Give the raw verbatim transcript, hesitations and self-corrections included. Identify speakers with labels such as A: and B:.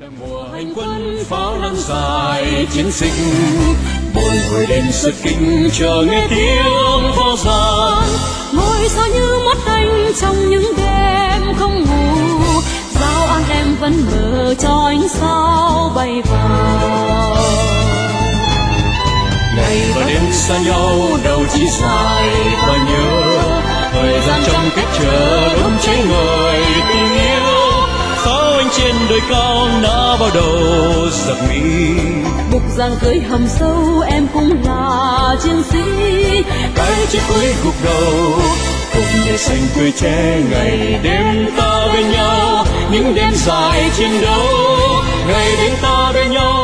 A: Đang mùa hành quân pháo nắng dài chiến dịch, buồn hồi đêm rất kinh chờ nghe tiếng pháo giàn.
B: Ngôi sao như mắt anh trong những đêm không ngủ, giao an em vẫn mở cho ánh sao bay vào.
A: Ngày và đêm xa nhau đâu chỉ dài và nhớ, thời gian trong cách chờ đốt cháy ngời tình yêu. Pháo anh trên đồi cao nã vào đầu giặc Mỹ,
B: Bục giang cưới hầm sâu em cũng là chiến sĩ.
A: cái chết cuối gục đầu cùng để xanh tươi che ngày đêm ta bên nhau. Những đêm dài chiến đấu, ngày đêm ta bên nhau.